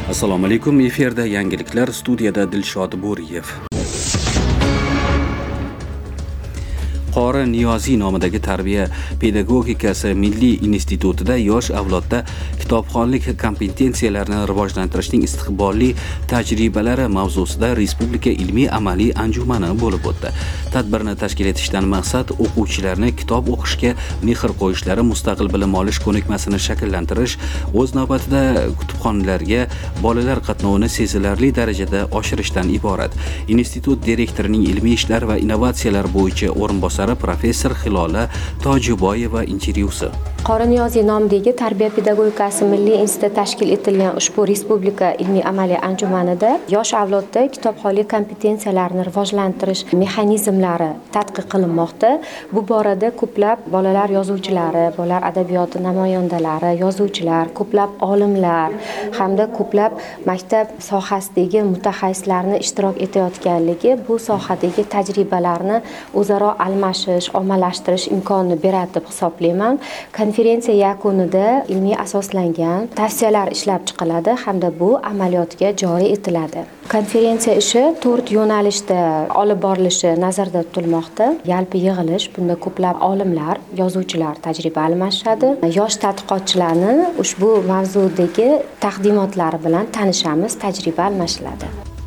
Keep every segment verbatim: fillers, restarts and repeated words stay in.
Assalomu alaykum, efirda yangiliklar, studiyada Dilshod Bo'riyev. Qori Niyoziy nomidagi tarbiya pedagogikasi milliy institutida yosh avlodda kitobxonlik kompetensiyalarini rivojlantirishning istiqbolli tajribalari mavzusida respublika ilmiy-amaliy anjumani bo'lib o'tdi. Tadbirni tashkil etishdan maqsad o'quvchilarni kitob o'qishga mehr qo'yishlari, mustaqil bilim olish ko'nikmasini shakllantirish, o'z navbatida kutubxonalarga bolalar qatnovini sezilarli darajada oshirishdan iborat. Institut direktorining ilmiy ishlar va innovatsiyalar bo'yicha o'rinbosari professor Hilola Tojiboyeva intervyusi. Qori Niyoziy nomidagi tarbiya pedagogikasi milliy instituti tashkil etilgan ushbu respublika ilmiy amaliy anjumanida yosh avlodda kitobxonlik kompetensiyalarini rivojlantirish mexanizmlari tadqiq qilinmoqda. Bu borada ko'plab bolalar yozuvchilari, bolalar adabiyoti namoyandalari, yozuvchilar, ko'plab olimlar hamda ko'plab maktab sohasidagi mutaxassislarni ishtirok etayotganligi bu sohadagi tajribalarni o'zaro almashish, ommalashtirish imkonini beradi deb hisoblayman. Konferensiya yakunida ilmiy asoslangan tavsiyalar ishlab chiqiladi hamda bu amaliyotga joriy etiladi. Konferensiya ishi to'rt yo'nalishda olib borilishi nazarda tutilmoqda. Yalpi yig'ilish, bunda ko'plab olimlar, yozuvchilar tajriba almashadi. Yosh tadqiqotchilarni ushbu mavzudagi taqdimotlari bilan tanishamiz, tajriba almashiladi.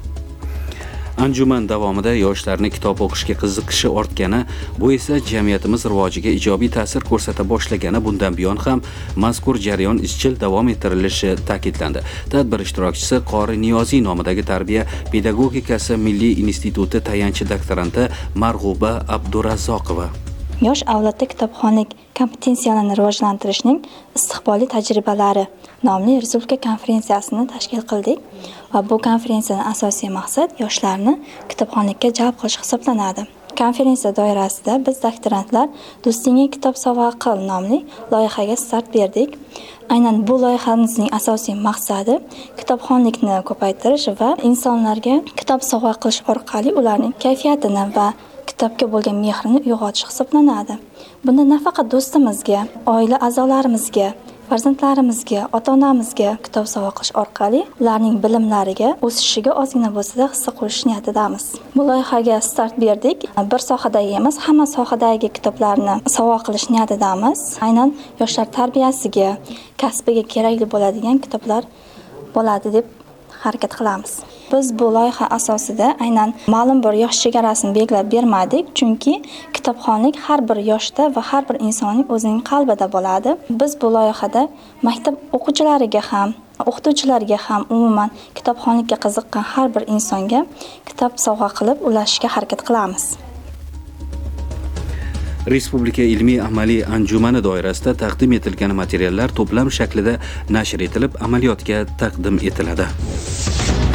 Anjuman davomida yoshlarni kitob o'qishga qiziqishi ortgani, bu esa jamiyatimiz rivojiga ijobiy ta'sir ko'rsata boshlagani, bundan buyon ham mazkur jarayon izchil davom ettirilishi ta'kidlandi. Tadbir ishtirokchisi Qori Niyoziy nomidagi tarbiya pedagogikasi milliy instituti tayanchi doktoranti Marg'uba Abdurazzoqova. Yosh avlodda kitobxonlik kompetensiyalarini rivojlantirishning istiqbolli tajribalari nomli respublika konferensiyasini tashkil qildik va bu konferensiyaning asosiy maqsad yoshlarni kitobxonlikka jalb qilish hisoblanadi. Konferensiya doirasida biz doktorantlar Do'stingga kitob sovg'a qil nomli loyihaga start berdik. Aynan bu loyihamizning asosiy maqsadi kitobxonlikni ko'paytirish va insonlarga kitob sovg'a qilish orqali ularning kayfiyatini va kitobga bo'lgan mehrini uyg'otish hisoblanadi. Bunda nafaqat do'stimizga, oila a'zolarimizga, farzandlarimizga, ota-onamizga kitob sovg'a qilish orqali ularning bilimlariga, o'sishiga ozgina bo'lsa-da hissa qo'shish niyatidamiz. Bu loyihaga start berdik. Bir sohadagi emas, hamma sohadagi kitoblarni sovg'a qilish niyatidamiz. Aynan yoshlar tarbiyasiga, kasbiga kerakli bo'ladigan kitoblar bo'ladi deb harakat qilamiz. Biz bu loyiha asosida aynan ma'lum bir yosh chegarasini belgilab bermadik, chunki kitobxonlik har bir yoshda va har bir insonning o'zining qalbida bo'ladi. Biz bu loyihada maktab o'quvchilariga ham, o'qituvchilarga ham umuman kitobxonlikka qiziqqan har bir insonga kitob sovg'a qilib ulashishga harakat qilamiz. Respublika ilmiy-amaliy anjumani doirasida taqdim etilgan materiallar to'plam shaklida nashr etilib, amaliyotga taqdim etiladi.